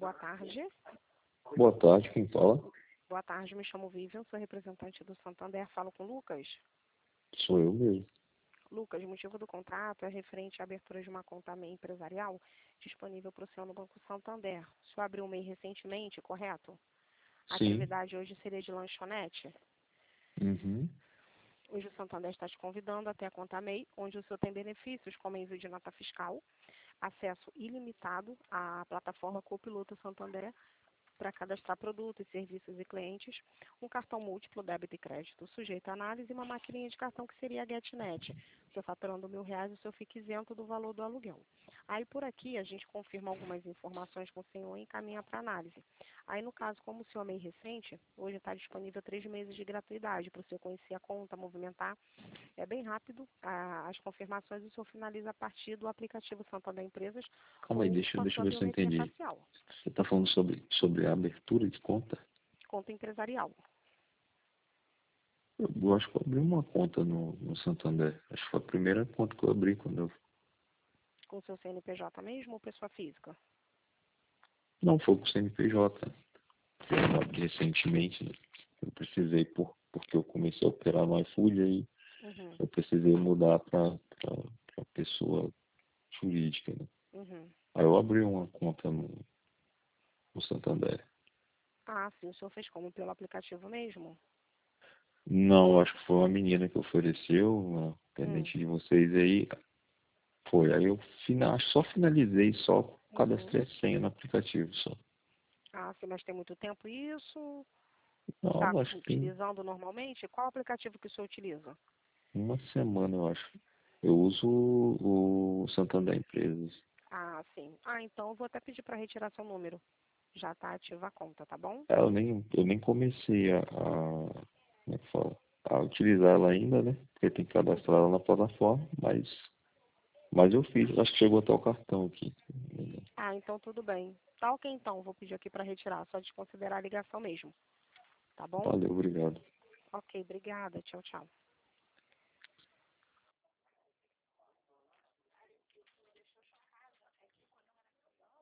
boa tarde. Boa tarde, quem fala? Boa tarde, me chamo Vivian, sou representante do Santander, falo com o Lucas. Sou eu mesmo. Lucas, o motivo do contrato é referente à abertura de uma conta MEI empresarial disponível para o senhor no Banco Santander. O senhor abriu um MEI recentemente, correto? A Sim. atividade hoje seria de lanchonete. Uhum. Hoje o Santander está te convidando até a conta MEI, onde o senhor tem benefícios como envio de nota fiscal, acesso ilimitado à plataforma Copiloto Santander para cadastrar produtos, serviços e clientes, um cartão múltiplo, débito e crédito, sujeito à análise e uma maquininha de cartão que seria a GetNet. O senhor faturando R$ 1.000, o senhor fica isento do valor do aluguel. Aí por aqui a gente confirma algumas informações com o senhor e encaminha para análise. Aí no caso, como o senhor é meio recente, hoje está disponível 3 meses de gratuidade para o senhor conhecer a conta, movimentar. É bem rápido, as confirmações o senhor finaliza a partir do aplicativo Santander Empresas Calma aí, ou deixa com a eu sua ver se eu biometria entendi. facial. Você está falando sobre a abertura de conta? Conta empresarial. Eu acho que eu abri uma conta no Santander. Acho que foi a primeira conta que eu abri quando eu... Com o seu CNPJ mesmo ou pessoa física? Não, foi com o CNPJ. Eu abri recentemente, né? Eu precisei, porque eu comecei a operar no iFood, aí Uhum, eu precisei mudar para pessoa jurídica, né? uhum. Aí eu abri uma conta no Santander. Ah, sim, o senhor fez como? Pelo aplicativo mesmo? Não, acho que foi uma menina que ofereceu, uma Hum, atendente de vocês aí. Foi. Aí eu só finalizei, só uhum. cadastrei a senha no aplicativo só. Ah, sim, mas tem muito tempo isso? Está Não, acho que tem utilizando normalmente? Qual aplicativo que o senhor utiliza? uma semana, eu acho. Eu uso o Santander Empresas. Ah, sim. Ah, então eu vou até pedir para retirar seu número. Já está ativa a conta, tá bom? Eu nem comecei como é que fala? A utilizar ela ainda, né? Porque tem que cadastrar ela na plataforma, mas eu fiz, acho que chegou até o cartão aqui. Ah, então tudo bem. Tá ok, então. Vou pedir aqui para retirar. Só desconsiderar a ligação mesmo. Tá bom? Valeu, obrigado. Ok, obrigada. Tchau, tchau.